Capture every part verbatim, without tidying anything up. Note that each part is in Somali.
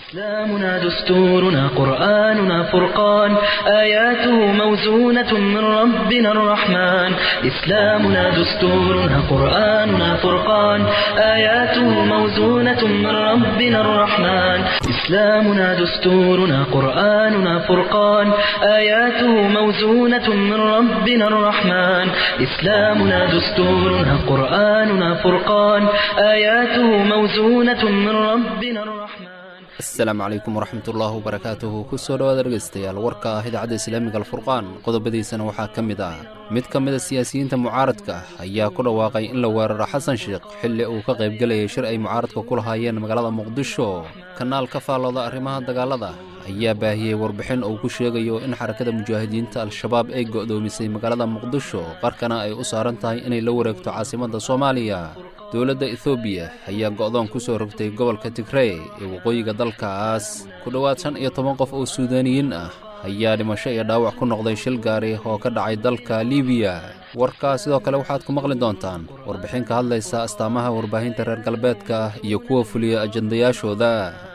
إسلامنا دستورنا قرآننا فرقان آياته موزونة من ربنا الرحمن إسلامنا دستورنا قرآننا فرقان آياته موزونة من ربنا الرحمن إسلامنا دستورنا قرآننا فرقان آياته موزونة من ربنا الرحمن إسلامنا دستورنا قرآننا فرقان آياته موزونة من ربنا الرحمن السلام عليكم ورحمة الله وبركاته kusoo dhawaad dhageystayaal warka ah idaacadda islaamiga alfurqaan qodobadiisana waxaa ka mid ah mid ka mid ah siyaasiyiinta mucaaradka ayaa ku dhawaaqay in la weeraro xasan sheekh xilli uu ka qayb galayay shir ay mucaaradka ku lahaayeen magaalada muqdisho kanaal ka faalooda arrimaha dagaalada ayaa baahiyey warbixin uu ku sheegayo in xarakada mujaahidiinta al-shabaab ay go'doomisay magaalada muqdisho qarkana ay u saaran tahay inay la wareegto caasimadda Soomaaliya dowladda Ethiopia ayaa go'doon ku soo rogtay gobolka Tigray ee waqooyiga dalkaas ku dhawaad shan iyo toban qof oo Suudaaniyiin ah ayaa dhimasho iyo dhaawac ku noqday shil gaari oo ka dhacay dalka Liibiya warkaas sidoo kale waxaad ku maqli doontaan warbixin ka hadlaysa astaamaha warbaahinta reer galbeedka iyo kuwa fuliya ajandayaashooda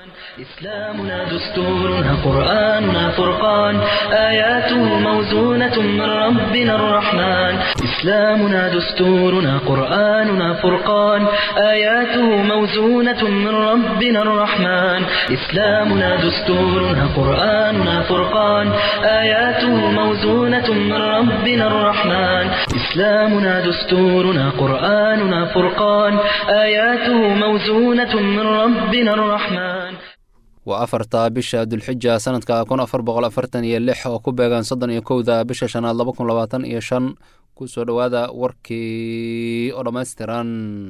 إسلامنا دستورنا قرآننا فرقان آياته موزونة من ربنا الرحمن إسلامنا دستورنا قرآننا فرقان آياته موزونة من ربنا الرحمن إسلامنا دستورنا قرآننا فرقان آياته موزونة من ربنا الرحمن إسلامنا دستورنا قرآننا فرقان آياته موزونة من ربنا الرحمن waa afarta bisha dulxija sanadka kun afar boqol afartan iyo lix oo ku beegan soddon iyo kowda bisha shanaad laba kun labaatan iyo shan ku soo dhawaada warkii oo dhammaystiran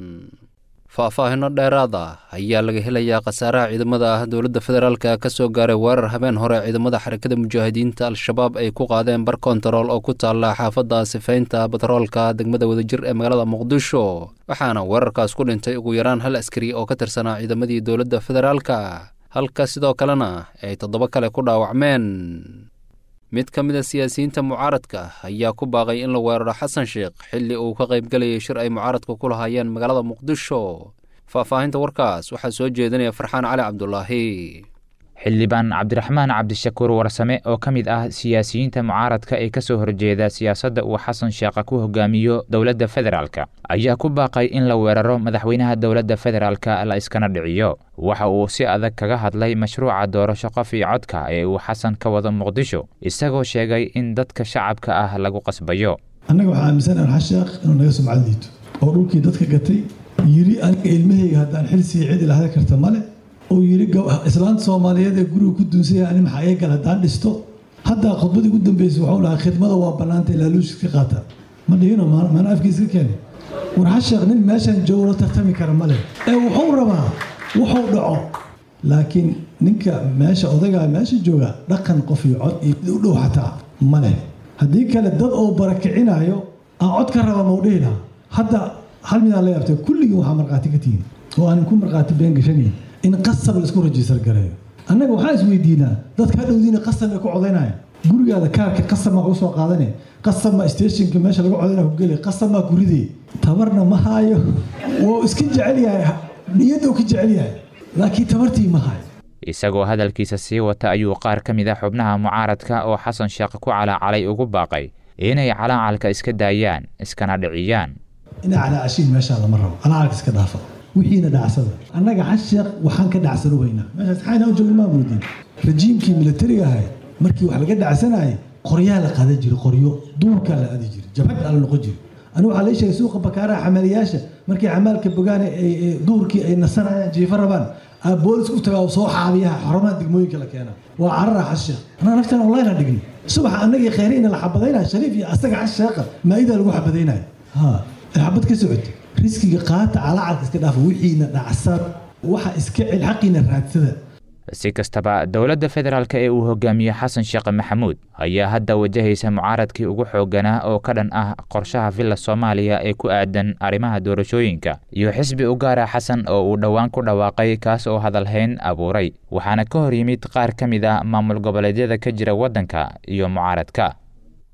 faahfaahino dheeraada ayaa laga helayaa khasaaraha ciidamada ah dowladda federaalka ka soo gaaray weerar habeen hore ciidamada xarakada mujaahidiinta al-shabaab ay ku qaadeen bar kontarool oo ku taala xaafadda sifaynta batroolka degmada wadajir ee magaalada muqdisho waxaana weerarkaas ku dhintay ugu yaraan hal askari oo ka tirsanaa ciidamadii dowladda federaalka halka sidoo kalena ay toddoba kale ku dhaawacmeen mid ka mid ah siyaasiyiinta mucaaradka ayaa ku baaqay in la weeraro xasan sheekh xilli uu ka qayb galayay shir ay mucaaradka ku lahaayeen magaalada muqdisho faahfaahinta warkaas waxaa soo jeedinaya farxaan cali cabdulaahi xildhibaan cabdiraxmaan cabdishakuur warsame oo ka mid ah siyaasiyiinta mucaaradka ee ka soo horjeeda siyaasadda uu xasan sheekh ku hogaamiyo dowladda federaalka ayaa ku baaqay in la weeraro madaxweynaha dowladda federaalka la iskana dhiciyo waxa uu si adag kaga hadlay mashruuca doorasho qof iyo codka ee uu xasan ka wado muqdisho isagoo sheegay in dadka shacabka ah lagu qasbayo annaga waxaa aaminsanahay xasan sheekh inuu naga sumcad liito oo dhulkii dadka gatay yiri aniga ilmahayga haddaan xil sii cid ilaahda karta male oo yiri islaanta Soomaaliyeed ee guriga ku duunsay ani maxaa ay gal hadaan dhisto hadda khudbadii ugu dambeysay waxa uu lahaa khidmada waa banaantay ilaaluush ka qaata ma dhigino ma afkiisa keenay war xashaq nin meeshan joogo tartami kara male ee wuxuu rabaa wuxuu dhaco laakiin ninka meesha odaga meesha jooga dhaqan qof iyo cod iyo u dhow xataa male hadii kale dad oo barakicinayo aan cod ka raba mawdheela hadda hal mid la yaabtay kulligii waxa marqaati ka tiin oo aan ku marqaati been gashanay in qasab la isku register gareeyo annaga waxa is weydiinaa dadka dhowdiina qasab ay ku codeynayaan gurigaada kaarka qasab ma u soo qaadanay qasab ma stationka meesha lagu codeynaa ku galay qasab ma guridi tabarna ma haayo oo iska jecel yahay niyadu ka jecel yahay laakiin tabartii ma haayo isagoo hadalkiisa sii wata ayuu qaar ka mid ah xubnaha mucaaradka oo xasan sheekh ku calaacalay ugu baaqay inay calaacalka iska daayaan iskana dhiciyaan ina calaacashin meesha lama rabo calaacalka iska dhaafo wixiina dhacsada annaga xasheeq waxaan ka dhacsano weynaa meeshaas xayna u joogin maamuudin rejiimkii militariga ahay markii wax laga dhacsanayay qoryaa la qaadan jiray qoryo duurka la aadi jiray jabhad ala noqon jiray anigu waxaa la sheegay suuqa bakaaraha xamaliyaasha markii xamaalka bogaan ay duurkii ay nasanayaan jiifa rabaan boolis u tagaa soo xaabiyaha xarumaha degmooyinka la keena waa carara xasheeq anaa naftan online aan dhigin subax annagii khayriina la xabadaynaya shariif iyo asaga xasheeqa maa'ida lagu xabadaynaya ha xabad ka socotay riskiga qaata calaacalka iska dhaaf wixiina dhacsan waxa iska cil xaqiina raadsada si kastaba dowladda federaalka ee uu hogaamiyo xasan sheekh maxamuud ayaa hadda wajahaysa mucaaradkii ugu xooganaa oo ka dhan ah qorshaha villa Soomaaliya ee ku aadan arrimaha doorashooyinka iyo xisbi u gaara xasan oo uu dhawaan ku dhawaaqay kaas oo hadalhayn abuuray waxaana ka hor yimid qaar ka mid ah maamul goboleedyada ka jira waddanka iyo mucaaradka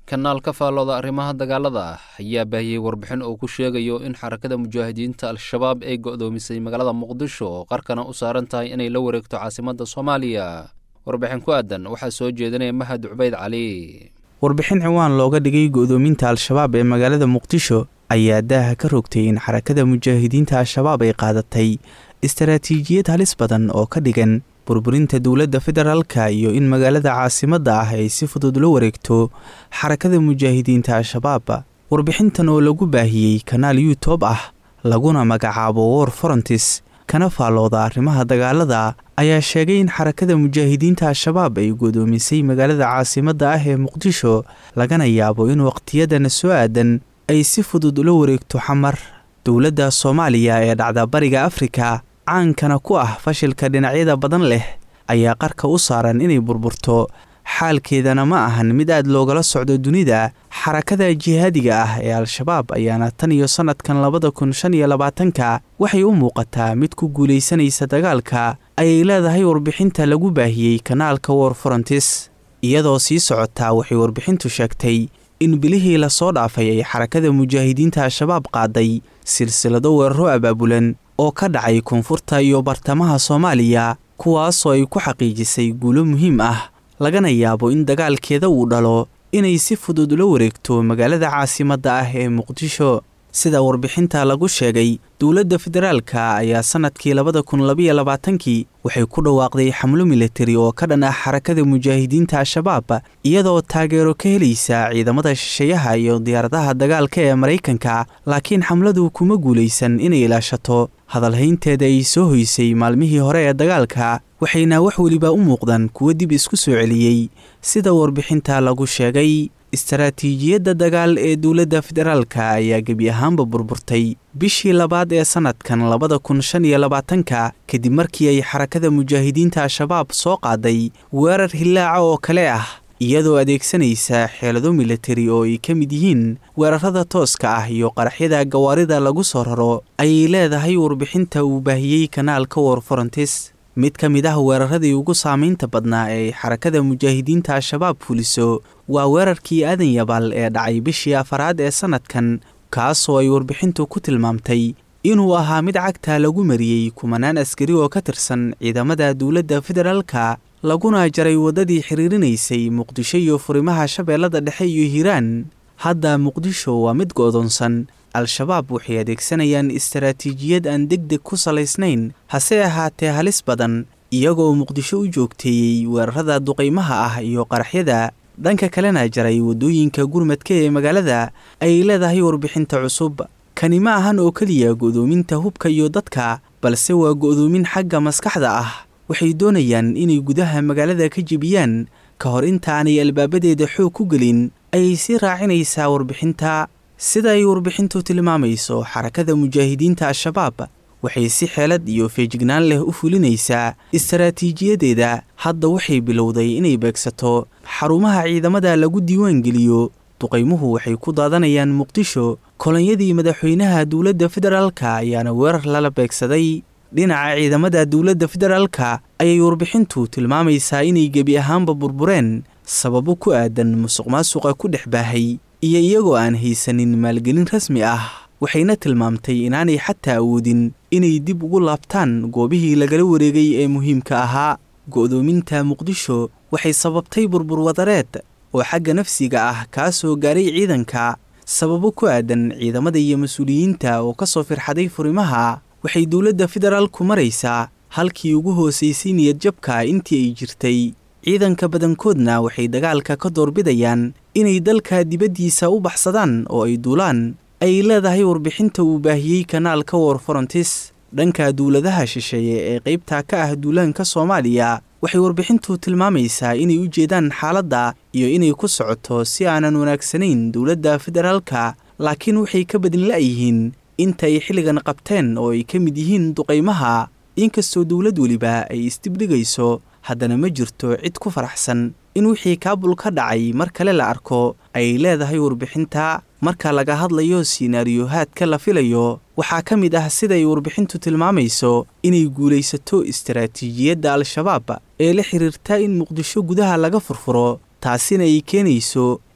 kanaal ka faallooda arrimaha dagaalada ah ayaa baahiyey warbixin oo ku sheegayo in xarakada mujaahidiinta al-shabaab ay go'doomisay magaalada muqdisho oo qarkana u saaran tahay inay la wareegto caasimadda soomaaliya warbixin ku aadan waxaa soo jeedinaya mahad cubayd cali warbixin ciwaan looga dhigay go'doominta al-shabaab ee magaalada muqdisho ayaa daaha ka rogtay in xarakada mujaahidiinta al-shabaab ay qaadatay istaraatiijiyad halis badan oo ka dhigan burburinta dowladda federaalka iyo in magaalada caasimadda ah ay si fudud la wareegto xarakada mujaahidiinta al-shabaab warbixintan oo lagu baahiyey kanaal youtube ah laguna magacaabo war forontis kana faallooda arrimaha dagaalada ayaa sheegay in xarakada mujaahidiinta al-shabaab ay godoomisay magaalada caasimadda ah ee muqdisho lagana yaabo in waqtiyadana soo aadan ay si fudud ula wareegto xamar dowladda soomaaliya ee dhacda bariga afrika caankana ku ah fashilka dhinacyada badan leh ayaa qarka u saaran inay burburto xaalkeedana ma ahan mid aad loogala socdo dunida xarakada jihaadiga ah ee al-shabaab ayaana tan iyo sannadkan labada kun shan iyo labaatanka waxay u muuqataa mid ku guulaysanaysa dagaalka ayay leedahay warbixinta lagu baahiyey kanaalka war forontis iyadoo sii socotaa waxay warbixintu sheegtay in bilihii lasoo dhaafay ay xarakada mujaahidiinta al-shabaab qaaday silsilado weeraro abaabulan oo ka dhacay koonfurta iyo bartamaha soomaaliya kuwaasoo ay ku xaqiijisay guulo muhiim ah lagana yaabo in dagaalkeeda uu dhalo inay si fudud ula wareegto magaalada caasimadda ah ee muqdisho sida warbixinta lagu sheegay dowladda federaalka ayaa sannadkii labada kun labiyo labaatankii waxay ku dhawaaqday xamlo militari oo ka dhan ah xarakada mujaahidiinta al-shabaab iyadoo taageero ka helaysa ciidamada shisheeyaha iyo diyaaradaha dagaalka ee maraykanka laakiin xamladu kuma guulaysan inay ilaashato hadalhaynteeda ay soo hoysay maalmihii hore ee dagaalka waxayna wax weliba u muuqdaan kuwo dib isku soo celiyey sida warbixinta lagu sheegay istaraatiijiyadda dagaal ee dowladda federaalka ayaa gebi ahaanba burburtay bishii labaad ee sannadkan labada kun shan iyo labaatanka kadib markii ay xarakada mujaahidiinta al-shabaab soo qaaday weerar hillaaca oo kale ah iyadoo adeegsanaysa xeelado militari oo ay ka mid yihiin weerarada tooska ah iyo qaraxyada gawaarida lagu soo raro ayay leedahay warbixinta uu baahiyey kanaalka war forontis mid ka mid ah weeraradii ugu saamaynta badnaa ee xarakada mujaahidiinta al-shabaab fuliso waa weerarkii aadan yabaal ee dhacay bishii afaraad ee sannadkan kaasoo ay warbixintu ku tilmaamtay inuu ahaa mid cagta lagu mariyey kumanaan askari oo ka tirsan ciidamada dowladda federaalka laguna jaray waddadii xiriirinaysay muqdisho iyo furimaha shabeellada dhexe iyo hiiraan hadda muqdisho waa mid go'doonsan al-shabaab waxay adeegsanayaan istaraatiijiyad aan deg deg ku salaysnayn hase ahaatee halis badan iyagoo muqdisho u joogteeyey weerarada duqaymaha ah iyo qaraxyada dhanka kalena jaray waddooyinka gurmadka ee magaalada ayay leedahay warbixinta cusub kani ma ahan oo keliya go'doominta hubka iyo dadka balse waa go'doomin xagga maskaxda ah waxay doonayaan inay gudaha magaalada ka jebiyaan ka hor intaanay albaabadeeda xoog ku gelin ayay sii raacinaysaa warbixinta sida ay warbixintu tilmaamayso xarakada mujaahidiinta al-shabaab waxay si xeelad iyo feejignaan leh u fulinaysaa istaraatiijiyadeeda hadda waxay bilowday inay beegsato xarumaha ciidamada lagu diiwaan geliyo duqaymuhu waxay ku daadanayaan muqdisho kolonyadii madaxweynaha dowladda federaalka ayaana weerar lala beegsaday dhinaca ciidamada dowladda federaalka ayay warbixintu tilmaamaysaa inay gebi ahaanba burbureen sababo ku aadan musuqmaasuqa ku dhex baahay iyo iyagoo aan haysanin maalgelin rasmi ah waxayna tilmaamtay inaanay xataa awoodin inay dib ugu laabtaan goobihii lagala wareegay ee muhiimka ahaa go'doominta muqdisho waxay sababtay burbur wadareed oo xagga nafsiga ah kaasoo gaaray ciidanka sababo ku aadan ciidamada iyo mas-uuliyiinta oo ka soo firxaday furimaha waxay dowladda federaalku maraysaa halkii ugu hoosaysay niyadjabka intii ay jirtay ciidanka badankoodna waxay dagaalka ka doorbidayaan inay dalka dibaddiisa u baxsadaan oo ay duulaan ayay leedahay warbixinta uu baahiyey kanaalka war forontis dhanka dowladaha shisheeye ee qaybta ka ah duulaanka soomaaliya waxay warbixintu tilmaamaysaa inay u jeedaan xaaladda iyo inay ku socoto si aanan wanaagsanayn dowladda federaalka laakiin waxay ka badin la'yihiin inta ay xilligan qabteen oo ay ka mid yihiin duqaymaha inkastoo dowlad weliba ay isdibdhigayso haddana ma jirto cid ku faraxsan in wixii kaabul ka dhacay mar kale la arko ayay leedahay warbixinta marka laga hadlayo siinaariyohaadka la filayo waxaa ka mid ah siday warbixintu tilmaamayso inay guulaysato istaraatiijiyadda al-shabaab ee la xiriirta in muqdisho gudaha laga furfuro taasina ay keenayso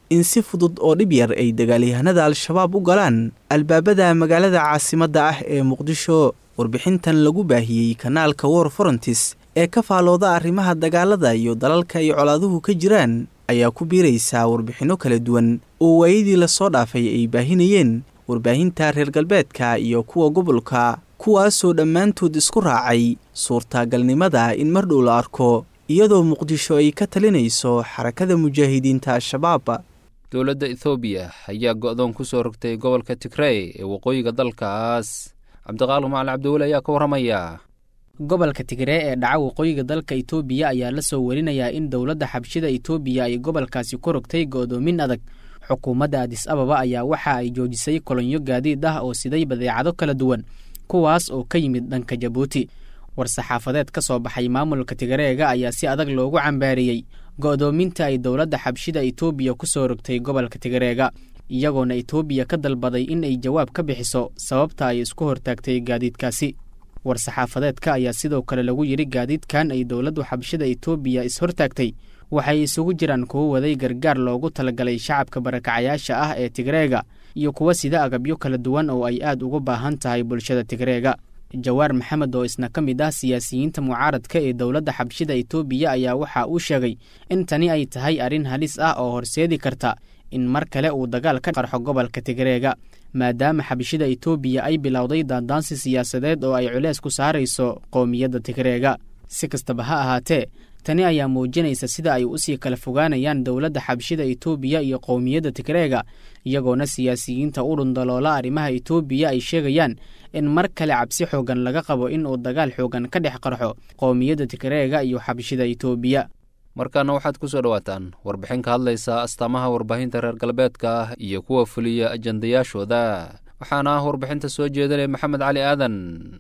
in si fudud oo dhib yar ay dagaalyahanada al-shabaab u galaan albaabada magaalada caasimadda ah ee muqdisho. warbixintan lagu baahiyey kanaalka war forontis ee ka faalooda arrimaha dagaalada iyo dalalka ay colaaduhu ka jiraan ayaa ku biiraysaa warbixinno kala duwan oo waayadii lasoo dhaafay ay baahinayeen warbaahinta reer galbeedka iyo kuwa gobolka, kuwaasoo dhammaantood isku raacay suurtagalnimada in mar dhow la arko iyadoo muqdisho ay ka talinayso xarakada mujaahidiinta al-shabaab. dowladda ethoobiya ayaa go'doon ku soo rogtay gobolka tigrey ee waqooyiga dalkaas. cabdiqaalim macali cabdiweli ayaa ka warramaya. gobolka tigree ee dhaca waqooyiga dalka itoobiya ayaa la soo warinayaa in dowladda xabshida itoobiya ay gobolkaasi ku rogtay go'doomin adag. xukuumadda adis ababa ayaa waxa ay joojisay kolonyo gaadiid ah oo siday badeecado kala duwan, kuwaas oo ka yimid dhanka jabuuti. war-saxaafadeed ka soo baxay maamulka tigreega ayaa si adag loogu cambaariyey go'doominta ay dowladda xabshida itoobiya ku soo rogtay gobolka tigreega, iyagoona itoobiya ka dalbaday in ay jawaab ka bixiso sababta ay isku hortaagtay gaadiidkaasi. war-saxaafadeedka ayaa sidoo kale lagu yidhi gaadiidkan ay dowladdu xabshida itoobiya is-hortaagtay waxay isugu jiraan kuwo waday gargaar loogu talagalay shacabka barakacayaasha ah ee tigreega iyo kuwa sida agabyo kala duwan oo ay aad ugu baahan tahay bulshada tigreega. jawaar maxamed oo isna ka mid ah siyaasiyiinta mucaaradka ee dowladda xabshida itoobiya ayaa waxa uu sheegay in tani ay tahay arrin halis ah oo horseedi karta in mar kale uu dagaal ka qarxo gobolka tigreega, maadaama xabshida itoobiya ay bilowday daandaansi siyaasadeed oo ay culeys ku saarayso qowmiyadda tigreega. si kastaba ha ahaatee, tani ayaa muujinaysa sida ay usii kala fogaanayaan dowladda xabshida itoobiya iyo qowmiyadda tigreega, iyagoona siyaasiyiinta u dhundaloola arrimaha itoobiya ay sheegayaan in mar kale cabsi xoogan laga qabo in uu dagaal xoogan ka dhex qarxo qowmiyadda tigreega iyo xabshida itoobiya. markaana waxaad ku soo dhowaataan warbixin ka hadlaysa astaamaha warbaahinta reer galbeedka ah iyo kuwa fuliya ajandayaashooda. waxaana ah warbixinta soo jeedinaya maxamed cali aadan.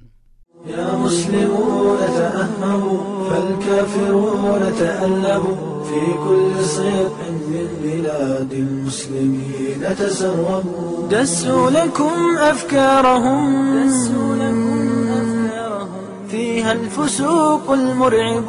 يا مسلمون تأهبوا فالكافرون تألبوا في كل صيف من بلاد المسلمين تسربوا دسوا لكم أفكارهم فيها الفسوق المرعب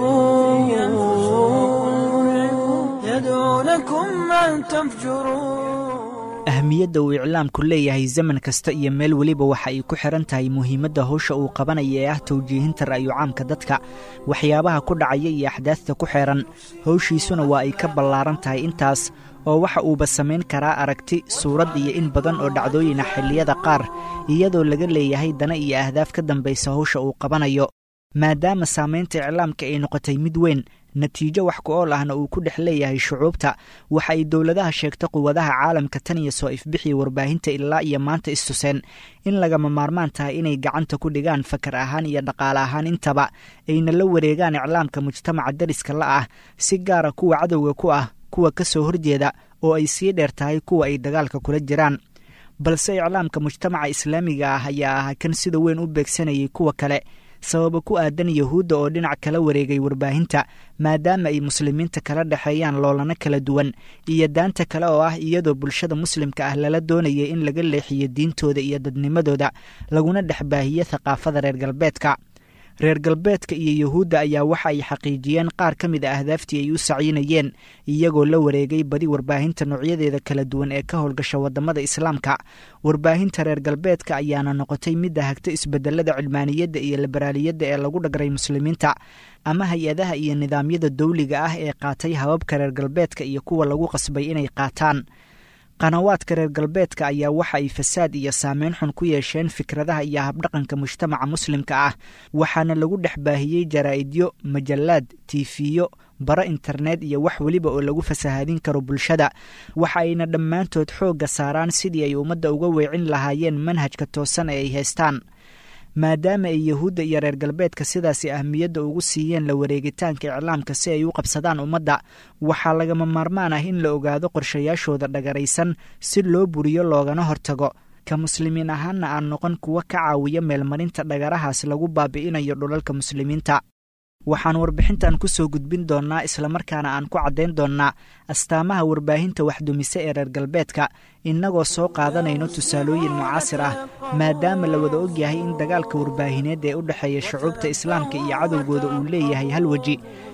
يدعونكم أن تفجروا. ahmiyadda uu iclaamku leeyahay zaman kasta iyo meel weliba waxa ay ku xiran tahay muhiimadda howsha uu qabanaya ee ah tawjiihinta ra'yu caamka dadka, waxyaabaha ku dhacaya iyo axdaafta ku xeeran. howshiisuna waa ay ka ballaaran tahay intaas oo waxa uuba samayn karaa aragti, suurad iyo in badan oo dhacdooyina xilliyada qaar, iyadoo laga leeyahay dana iyo ahdaaf ka dambaysa howsha uu qabanayo. maadaama saamaynta iclaamka ay noqotay mid weyn, natiijo wax ku ool ahna uu ku dhex leeyahay shucuubta, waxa ay dowladaha sheegta quwadaha caalamka tan iyo soo ifbixii warbaahinta ilaa iyo maanta istuseen in lagama maarmaan tahay inay gacanta ku dhigaan fakar ahaan iyo dhaqaale ahaan intaba, ayna la wareegaan iclaamka mujtamaca dariska la ah, si gaara kuwa cadowga ku ah, kuwa ka soo horjeeda, oo ay sii dheer tahay kuwa ay dagaalka kula jiraan. balse iclaamka mujtamaca islaamiga ah ayaa ah kan sida weyn u beegsanayay kuwa kale, sababa ku aadan yahuudda oo dhinac kala wareegay warbaahinta, maadaama ay muslimiinta kala dhexeeyaan loolana kala duwan, iyo daanta kale oo ah iyadoo bulshada muslimka ah lala doonayay in laga leexiyo diintooda iyo dadnimadooda, laguna dhex baahiyo thaqaafada reer galbeedka. reer galbeedka iyo yahuudda ayaa waxa ay xaqiijiyeen qaar ka mid a ahdaaftii ay u sacyinayeen, iyagoo la wareegay badi warbaahinta noocyadeeda kala duwan ee ka howlgasha waddamada islaamka. warbaahinta reer galbeedka ayaana noqotay midda hagta isbedelada cilmaaniyadda iyo liberaaliyadda ee lagu dhagray muslimiinta, ama hay-adaha iyo nidaamyada dawliga ah ee qaatay hababka reer galbeedka iyo kuwa lagu qasbay inay qaataan. qanawaadka reer galbeedka ayaa waxa ay fasaad iyo saameyn xun ku yeesheen fikradaha iyo habdhaqanka mujtamaca muslimka ah, waxaana lagu dhex baahiyey jaraa'idyo, majallaad, tiifiyo, bara internet iyo wax weliba oo lagu fasahaadin karo bulshada. waxa ayna dhammaantood xoogga saaraan sidii ay ummadda uga weecin lahaayeen manhajka toosan ee ay haystaan. maadaama ay yahuudda iyo reer galbeedka sidaasi ahmiyadda ugu siiyeen la wareegitaanka iclaamka si ay u qabsadaan ummadda, waxaa lagama maarmaan ah in la ogaado qorshayaashooda dhagaraysan si loo buriyo loogana hortago, ka muslimiin ahaanna aan noqon kuwa ka caawiya meelmarinta dhagarahaas lagu baabi'inayo dhulalka muslimiinta. waxaan warbixintan ku soo gudbin doonnaa islamarkaana aan ku caddayn doonnaa astaamaha warbaahinta waxdumise ee reer galbeedka, innagoo soo qaadanayno tusaalooyin mucaasir ah, maadaama la wada ogyahay in dagaalka warbaahineed ee u dhexeeya shucuubta islaamka iyo cadowgooda uu leeyahay hal weji,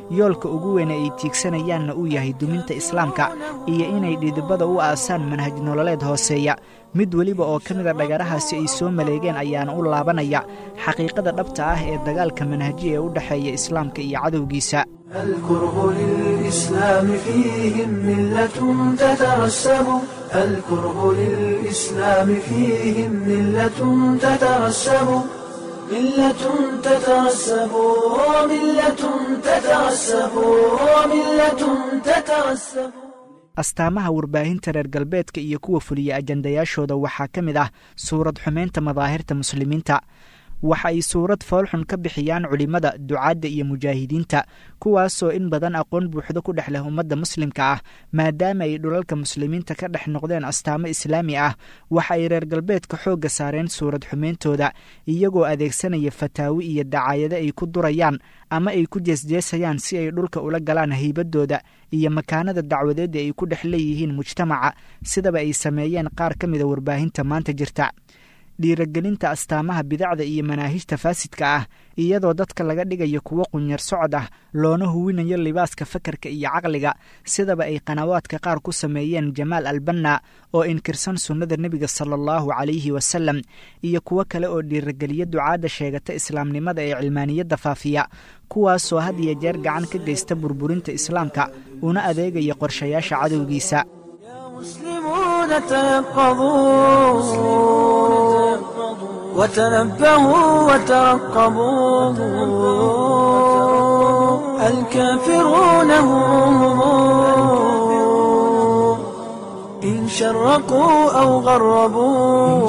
yoolka ugu weyne ay tiigsanayaanna uu yahay duminta islaamka iyo inay dhidibada u aasaan manhaj nololeed hooseeya mid weliba oo ka mida dhagarahaasi ay soo maleegeen ayaana u laabanaya xaqiiqada dhabta ah ee dagaalka manhaji ee u dhexeeya islaamka iyo cadowgiisa الكره للإسلام فيهم ملة تترسب الكره للإسلام فيهم ملة تترسب ملة تترسب ملة تترسب ملة تترسب astaamaha warbaahinta reer galbeedka iyo kuwa fuliya ajandayaashooda waxaa ka mid ah suurad xumeynta madaahirta muslimiinta waxa ay suurad foolxun ka bixiyaan culimmada ducaadda iyo mujaahidiinta kuwaasoo in badan aqoon buuxdo ku dhex leh ummadda muslimka ah maadaama ay dhulalka muslimiinta ka dhex noqdeen astaamo islaami ah waxa ay reer galbeedka xoogga saareen suurad xumeyntooda iyagoo adeegsanaya fataawi iyo dacaayado ay ku durayaan ama ay ku jeesjeesayaan si ay dhulka ula galaan haybadooda iyo makaanada dacwadeed ay ku dhex leeyihiin mujtamaca sidaba ay sameeyeen qaar ka mida warbaahinta maanta jirta dhiiragelinta astaamaha bidacda iyo manaahijta faasidka ah iyadoo dadka laga dhigayo kuwo qunyar socod ah loona huwinayo libaaska fakarka iyo caqliga sidaba ay qanawaadka qaar ku sameeyeen jamaal albanna oo inkirsan sunnada nebiga sala allahu calayhi wasalam iyo kuwo kale oo dhiirageliya ducaadda sheegata islaamnimada ee cilmaaniyadda faafiya kuwaasoo had iyo jeer gacan ka geysta burburinta islaamka una adeegaya qorshayaasha cadowgiisa مسلمون تيقظوا وتنبهوا وترقبوا الكافرون هم إن شرقوا أو غربوا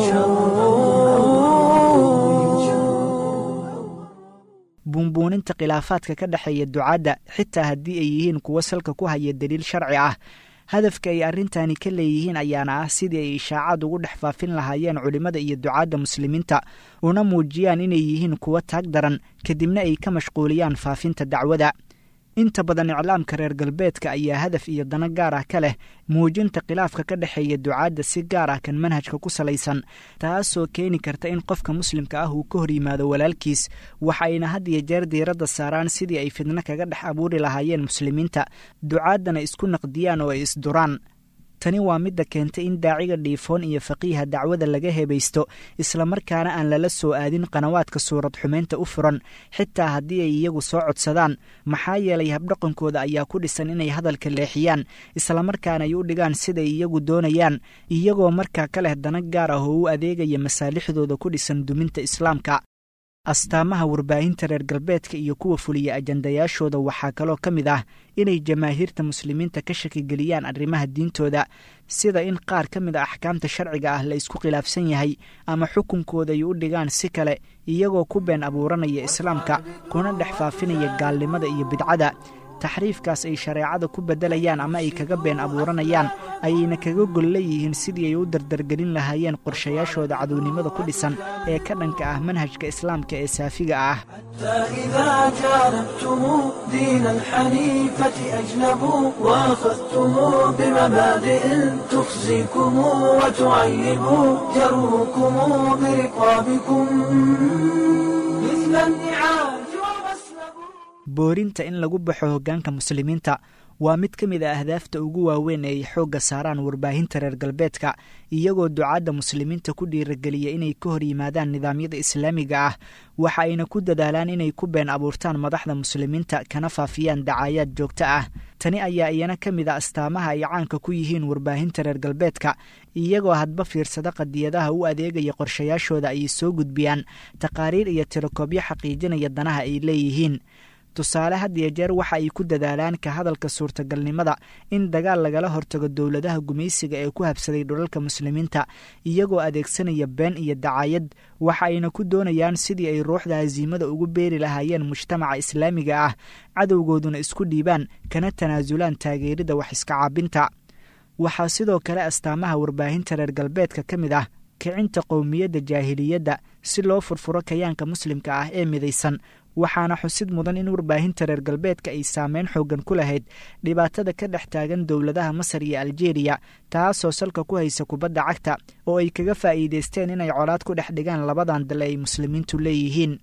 buunbuuninta khilaafaadka ka dhexeeya ducaadda xitaa haddii ay yihiin kuwo salka ku haya daliil sharci ah hadafka ay arrintani ka leeyihiin ayaana ah sidii ay ishaacaad ugu dhex faafin lahaayeen culimmada iyo ducaadda muslimiinta una muujiyaan inay yihiin kuwo taag daran kadibna ay ka mashquuliyaan faafinta dacwada inta badan iclaamka reer galbeedka ayaa hadaf iyo dano gaar ah ka leh muujinta khilaafka ka dhexeeya ducaadda si gaar ah kan manhajka ku salaysan taasoo keeni karta in qofka muslimka ah uu ka hor yimaado walaalkiis waxayna had iyo jeer diiradda saaraan sidii ay fidno kaga dhex abuuri lahaayeen muslimiinta ducaaddana isku naqdiyaan oo ay isduraan tani waa midda keentay in daaciga dhiifoon iyo faqiiha dacwada laga hebaysto islamarkaana aan lala soo aadin qanawaadka suurad xumeynta u furan xitaa haddii ay iyagu soo codsadaan maxaa yeelay habdhaqankooda ayaa ku dhisan inay hadalka leexiyaan islamarkaana ay u dhigaan siday iyagu doonayaan iyagoo markaa ka leh dana gaar ah oo u adeegaya masaalixdooda ku dhisan duminta islaamka astaamaha warbaahinta reer galbeedka iyo kuwa fuliya ajandayaashooda waxaa kaloo ka mid ah inay jamaahiirta muslimiinta ka shakigeliyaan arrimaha diintooda sida in qaar ka mid a axkaamta sharciga ah la isku khilaafsan yahay ama xukunkooda ay u dhigaan si kale iyagoo ku been abuuranaya islaamka kuna dhex faafinaya gaalnimada iyo bidcada taxriifkaas ay shareecada ku beddelayaan ama ay kaga been abuuranayaan ayayna kaga gol leeyihiin sidii ay u dardargelin lahaayeen qorshayaashooda cadownimada ku dhisan ee ka dhanka ah manhajka islaamka ee saafiga ah إذا جانبتم دين الحنيفة أجنبوا وأخذتم بمبادئ تخزيكم وتعيب جروكم برقابكم مثل النعاج boorinta in lagu baxo hoggaanka muslimiinta waa mid ka mid a ahdaafta ugu waaweyn ee ay xoogga saaraan warbaahinta reer galbeedka iyagoo ducaadda muslimiinta ku dhiirageliya inay ka hor yimaadaan nidaamyada islaamiga ah waxa ayna ku dadaalaan inay ku been abuurtaan madaxda muslimiinta kana faafiyaan dacaayaad joogto ah tani ayaa iyana ka mid a astaamaha ay caanka ku yihiin warbaahinta reer galbeedka iyagoo hadba fiirsada qadiyadaha u adeegaya qorshayaashooda ayay soo gudbiyaan taqaariir iyo tirokoobyo xaqiijinaya danaha ay leeyihiin tusaale had iyo jeer waxa ay ku dadaalaan ka hadalka suurtagalnimada in dagaal lagala hortago dowladaha gumaysiga ee ku habsaday dhulalka muslimiinta iyagoo adeegsanaya been iyo dacaayad waxa ayna ku doonayaan sidii ay ruuxda hasiimada ugu beeri lahaayeen mujtamaca islaamiga ah cadowgooduna isku dhiibaan kana tanaasulaan taageerida wax iska caabinta waxaa sidoo kale astaamaha warbaahinta reer galbeedka ka mid ah kicinta qowmiyadda jaahiliyadda si loo furfuro kayaanka muslimka ah ee midaysan waxaana xusid mudan in warbaahinta reer galbeedka ay saameyn xooggan ku lahayd dhibaatada ka dhex taagan dowladaha masar iyo aljeeriya taasoo salka ku haysa kubadda cagta oo ay kaga faa'iidaysteen inay colaad ku dhex dhigaan labadan dale ay muslimiintu leeyihiin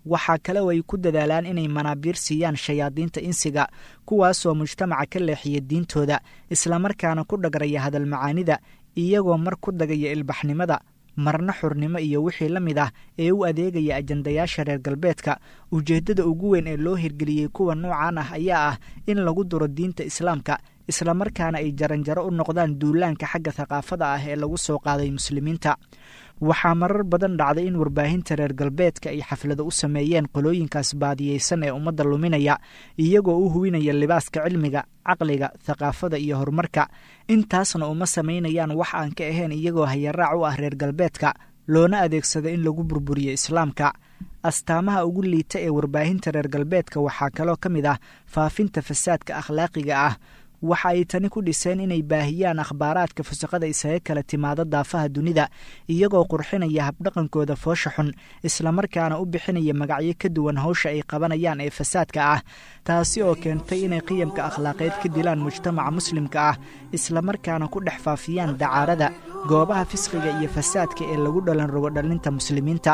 waxaa kale oo ay ku dadaalaan inay manaabiir siiyaan shayaadiinta insiga kuwaasoo mujtamaca ka leexiya diintooda islamarkaana ku dhagraya hadal macaanida iyagoo mar ku dagaya ilbaxnimada marna xurnimo iyo wixii la mid ah ee u adeegaya ajandayaasha reer galbeedka. ujeeddada ugu weyn ee loo hirgeliyey kuwa noocan ah ayaa ah in lagu duro diinta islaamka islamarkaana ay jaranjaro u noqdaan duulaanka xagga thaqaafada ah ee lagu soo qaaday muslimiinta. waxaa marar badan dhacday in warbaahinta reer galbeedka ay xaflado u sameeyeen qolooyinkaas baadiyeysan ee ummadda luminaya iyagoo u huwinaya libaaska cilmiga, caqliga, thaqaafada iyo horumarka. intaasna uma samaynayaan wax aan ka ahayn iyagoo hayaraac u ah reer galbeedka loona adeegsado in lagu burburiyo islaamka. astaamaha ugu liita ee warbaahinta reer galbeedka waxaa kaloo ka mid ah faafinta fasaadka akhlaaqiga ah. waxa ay tani ku dhiseen inay baahiyaan akhbaaraadka fusaqada isaga kala timaada daafaha dunida iyagoo qurxinaya habdhaqankooda foosha xun islamarkaana u bixinaya magacyo ka duwan hawsha ay qabanayaan ee fasaadka ah, taasi oo keentay inay qiyamka akhlaaqeed ka dilaan mujtamaca muslimka ah islamarkaana ku dhex faafiyaan dacaarada goobaha fisqiga iyo fasaadka ee lagu dhalan rogo dhalinta muslimiinta.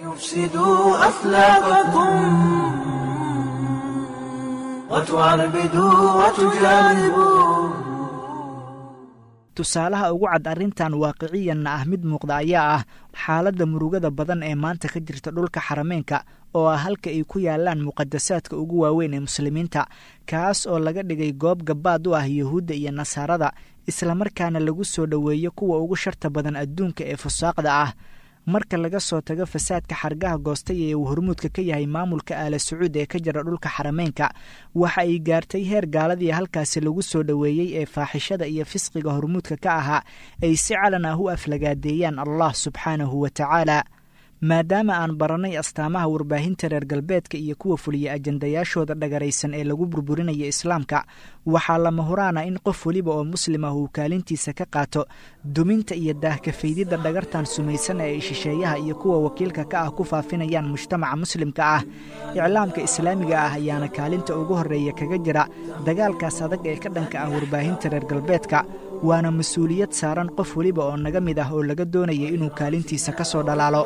tusaalaha ugu cad arrintan waaqiciyanna ah mid muuqda ayaa ah xaaladda murugada badan ee maanta ka jirta dhulka xarameenka oo ah halka ay ku yaalaan muqadasaadka ugu waaweyn ee muslimiinta, kaas oo laga dhigay goob gabaad u ah yuhuudda iyo nasaarada islamarkaana lagu soo dhoweeyo kuwa ugu sharta badan adduunka ee fusaaqda ah. marka laga soo tago fasaadka xargaha goostay ee uu hormuudka ka yahay maamulka aala sacuud ee ka jira dhulka xarameenka, waxa ay gaartay heer gaaladii halkaasi lagu soo dhoweeyey ee faaxishada iyo fisqiga hormuudka ka ahaa ay si calan ah u aflagaadeeyaan allah subxaanahu wa tacaala. maadaama aan baranay astaamaha warbaahinta reer galbeedka iyo kuwa fuliya ajandayaashooda dhagaraysan ee lagu burburinaya islaamka, waxaa lama huraana in qof weliba oo muslim ah uu kaalintiisa ka qaato duminta iyo daahkafaydidda dhagartan sumaysan ee ay shisheeyaha iyo kuwa wakiilka ka ah ku faafinayaan mujtamaca muslimka ah. iclaamka islaamiga ah ayaana kaalinta ugu horreeya kaga jira dagaalkaas adag ee ka dhanka ah warbaahinta reer galbeedka, waana mas-uuliyad saaran qof weliba oo naga mid ah oo laga doonaya inuu kaalintiisa ka soo dhalaalo.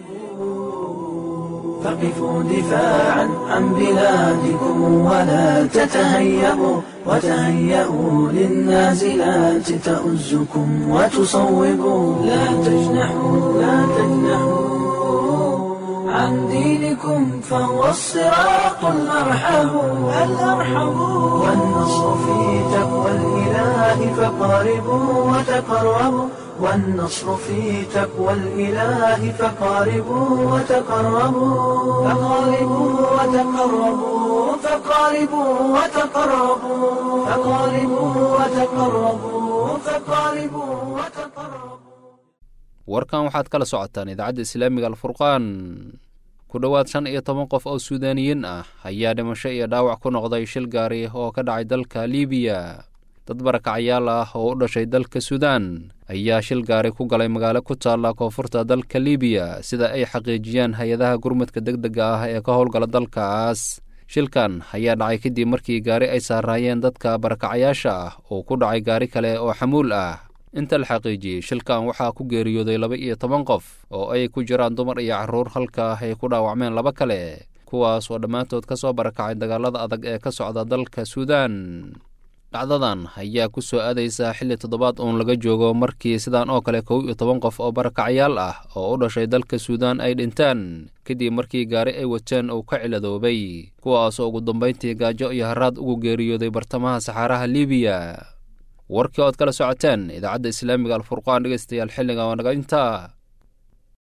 فقفوا دفاعا عن بلادكم ولا تتهيئوا وتهيئوا للنازلات تؤزكم وتصوبوا لا تجنحوا لا تجنحوا عن دينكم فهو الصراط الأرحم الأرحم والنصر في تقوى الإله فقاربوا وتقربوا والنصر في تقوى الإله فقاربوا وتقربوا فقاربوا وتقربوا فقاربوا وتقربوا فقاربوا وتقربوا فقاربوا وتقربوا. warkan waxaad kala socotaan idaacadda islaamiga alfurqaan. ku dhowaad shan iyo toban qof oo suudaaniyiin ah ayaa dhimasho iyo dhaawac ku noqday shil gaari oo ka dhacay dalka liibiya. dad barakacayaal ah oo u dhashay dalka suudaan ayaa shil gaari ku galay magaalo ku taalla koonfurta dalka liibiya sida ay xaqiijiyaan hay-adaha gurmadka degdega ah ee ka howlgala dalkaas. shilkan ayaa dhacay kadib markii gaari ay saaraayeen dadka barakacayaasha ah oo ku dhacay gaari kale oo xamuul ah. inta la xaqiijiyey shilkan waxaa ku geeriyooday laba iyo toban qof oo ay ku jiraan dumar iyo carruur, halka ay ku dhaawacmeen laba kale kuwaas oo dhammaantood ka soo barakacay dagaalada adag ee ka socda dalka suudaan. dhacdadan ayaa ku soo aadaysaa xilli toddobaad uun laga joogo markii sidaan oo kale kow iyo toban qof oo barakacayaal ah oo u dhashay dalka suudaan ay dhintaan kadib markii gaari ay wateen uu ka ciladoobay, kuwaas oo ugu dambayntii gaajo iyo haraad ugu geeriyooday bartamaha saxaaraha liibiya. warkii ood kala socoteen idaacadda islaamiga alfurqaan dhegeystayaal xilliga waa naga intaa.